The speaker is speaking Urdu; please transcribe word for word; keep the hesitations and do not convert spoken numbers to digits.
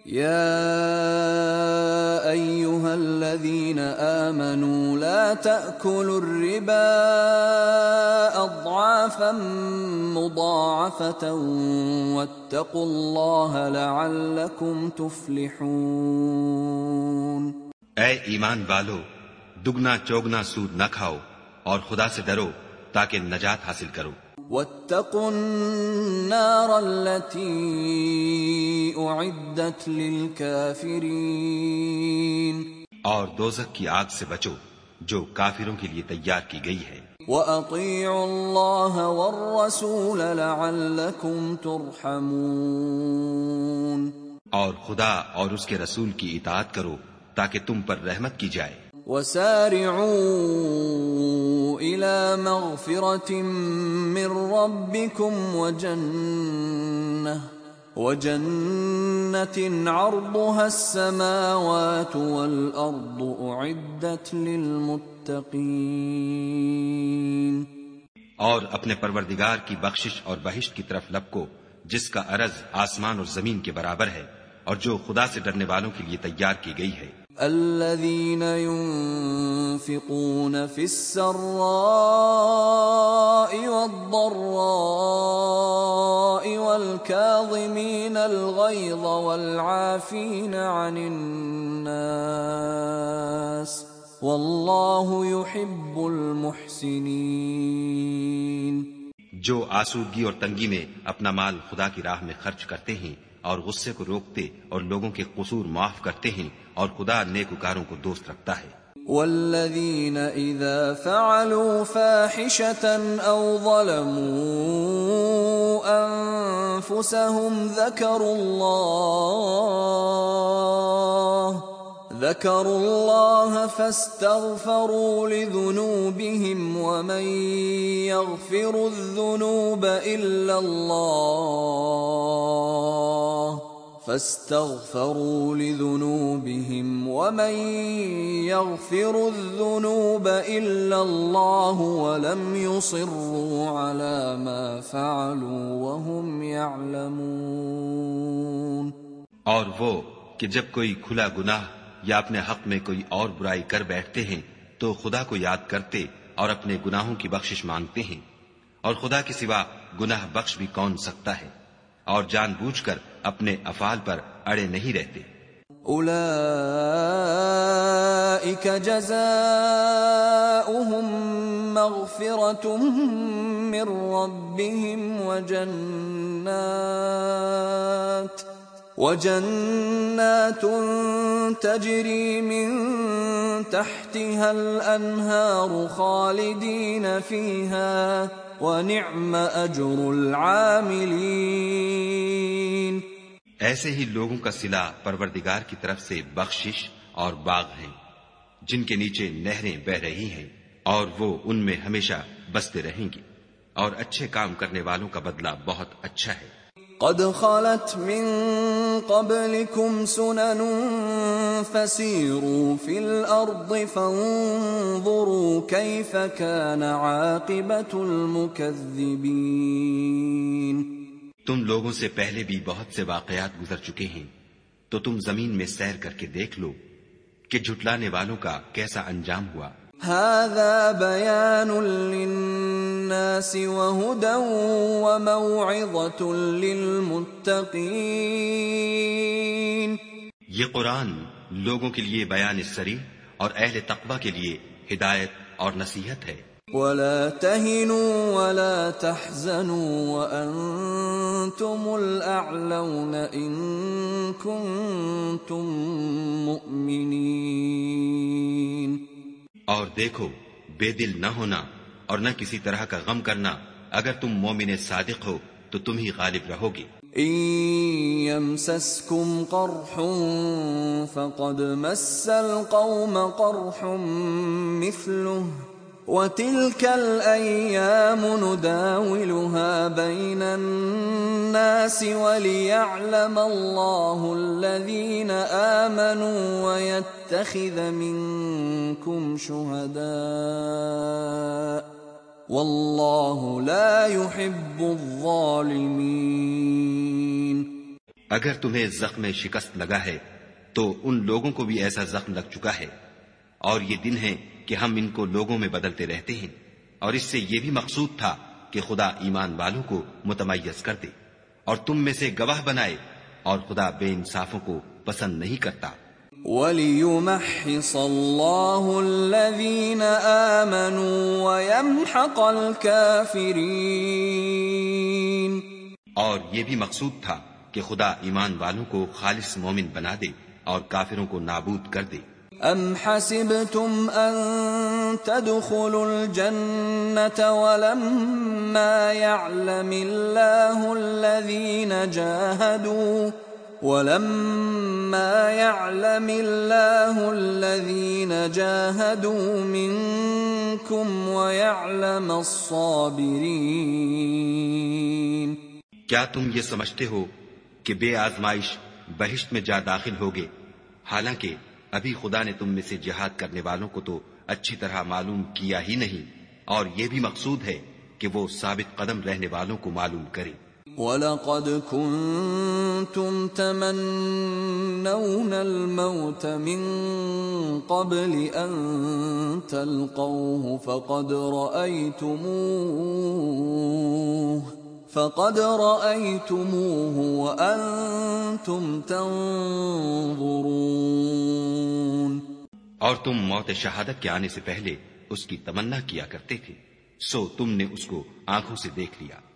يا أيها الذين آمنوا لا تأكلوا الربا أضعافا مضاعفة واتقوا الله لعلكم تفلحون. اے ایمان والو، دگنا چوگنا سود نہ کھاؤ اور خدا سے ڈرو تاکہ نجات حاصل کرو. واتقوا النار التي أعدت للكافرين. اور دوزخ کی آگ سے بچو جو کافروں کے لیے تیار کی گئی ہے. وَأَطِيعُوا اللَّهَ وَالرَّسُولَ لَعَلَّكُمْ تُرْحَمُونَ. اور خدا اور اس کے رسول کی اطاعت کرو تاکہ تم پر رحمت کی جائے. وَسَارِعُوا إِلَى مَغْفِرَةٍ مِّن رَّبِّكُمْ وَجَنَّةٍ وَجَنَّةٍ عَرْضُهَا السَّمَاوَاتُ وَالْأَرْضُ أُعِدَّتْ لِلْمُتَّقِينَ. اور اپنے پروردگار کی بخشش اور بہشت کی طرف لپکو جس کا عرض آسمان اور زمین کے برابر ہے اور جو خدا سے ڈرنے والوں کے لیے تیار کی گئی ہے. الذين ينفقون في السراء والضراء والكاظمين الغيظ والعافين عن الناس والله يحب المحسنين. جو آسودگی اور تنگی میں اپنا مال خدا کی راہ میں خرچ کرتے ہیں اور غصے کو روکتے اور لوگوں کے قصور معاف کرتے ہیں اور خدا نیکوکاروں کو دوست رکھتا ہے. والذین اذا فعلوا فاحشة او ظلموا انفسهم ذکروا اللہ ذكروا الله فاستغفروا لذنوبهم ومن يغفر الذنوب إلا الله فاستغفروا لذنوبهم ومن يغفر الذنوب إلا الله ولم يصروا على ما فعلوا وهم يعلمون. اور وہ کہ جب کوئی کھلا گناہ یا اپنے حق میں کوئی اور برائی کر بیٹھتے ہیں تو خدا کو یاد کرتے اور اپنے گناہوں کی بخشش مانگتے ہیں اور خدا کے سوا گناہ بخش بھی کون سکتا ہے اور جان بوجھ کر اپنے افعال پر اڑے نہیں رہتے. اولئک جزاؤہم مغفرۃ من ربہم وجنات وجنات تجری من تحتها الانہار خالدین فیہا ونعم اجر العاملین. ایسے ہی لوگوں کا صلہ پروردگار کی طرف سے بخشش اور باغ ہیں جن کے نیچے نہریں بہ رہی ہیں اور وہ ان میں ہمیشہ بستے رہیں گی اور اچھے کام کرنے والوں کا بدلہ بہت اچھا ہے. قد خلت من قبلكم سنن فسيروا في الأرض فانظروا كيف كان عاقبة المكذبين. تم لوگوں سے پہلے بھی بہت سے واقعات گزر چکے ہیں تو تم زمین میں سیر کر کے دیکھ لو کہ جھٹلانے والوں کا کیسا انجام ہوا. هذا بيان للناس وهدى وموعظة للمتقين. یہ قرآن لوگوں کے لیے بیان صریح اور اہل تقوی کے لیے ہدایت اور نصیحت ہے. ولا تهنوا ولا تحزنوا وأنتم الأعلون إن كنتم مؤمنين. اور دیکھو بے دل نہ ہونا اور نہ کسی طرح کا غم کرنا، اگر تم مومن صادق ہو تو تم ہی غالب رہو گے. إن يمسسكم قرح فقد مس القوم قرح مثله وتلك الأيام نداولها بين الناس وليعلم الله الذين آمنوا ويتخذ منكم شهداء والله لا يحب الظالمين. اگر تمہیں زخم شکست لگا ہے تو ان لوگوں کو بھی ایسا زخم لگ چکا ہے، اور یہ دن ہے کہ ہم ان کو لوگوں میں بدلتے رہتے ہیں، اور اس سے یہ بھی مقصود تھا کہ خدا ایمان والوں کو متمیز کر دے اور تم میں سے گواہ بنائے، اور خدا بے انصافوں کو پسند نہیں کرتا۔ وَلِيُمَحِّصَ اللَّهُ الَّذِينَ آمَنُوا وَيَمْحَقَ الْكَافِرِينَ، اور یہ بھی مقصود تھا کہ خدا ایمان والوں کو خالص مومن بنا دے اور کافروں کو نابود کر دے۔ أَمْ حَسِبْتُمْ أَن تَدْخُلُوا الْجَنَّةَ وَلَمَّا يَعْلَمِ اللَّهُ الَّذِينَ جَاهَدُوا وَلَمَّا يَعْلَمِ اللَّهُ الَّذِينَ جَاهَدُوا مِنكُمْ وَيَعْلَمَ الصَّابِرِينَ۔ کیا تم یہ سمجھتے ہو کہ بے آزمائش بہشت میں جا داخل ہوگے، حالانکہ ابھی خدا نے تم میں سے جہاد کرنے والوں کو تو اچھی طرح معلوم کیا ہی نہیں، اور یہ بھی مقصود ہے کہ وہ ثابت قدم رہنے والوں کو معلوم کرے۔ وَلَقَدْ كُنْتُمْ تَمَنَّوْنَ الْمَوْتَ مِنْ قَبْلِ أَنْ تَلْقَوْهُ فَقَدْ رَأَيْتُمُوهُ فَقَدْ رَأَيْتُمُوهُ وَأَنْتُمْ تَنْظُرُونَ۔ اور تم موت شہادت کے آنے سے پہلے اس کی تمنا کیا کرتے تھے، سو تم نے اس کو آنکھوں سے دیکھ لیا۔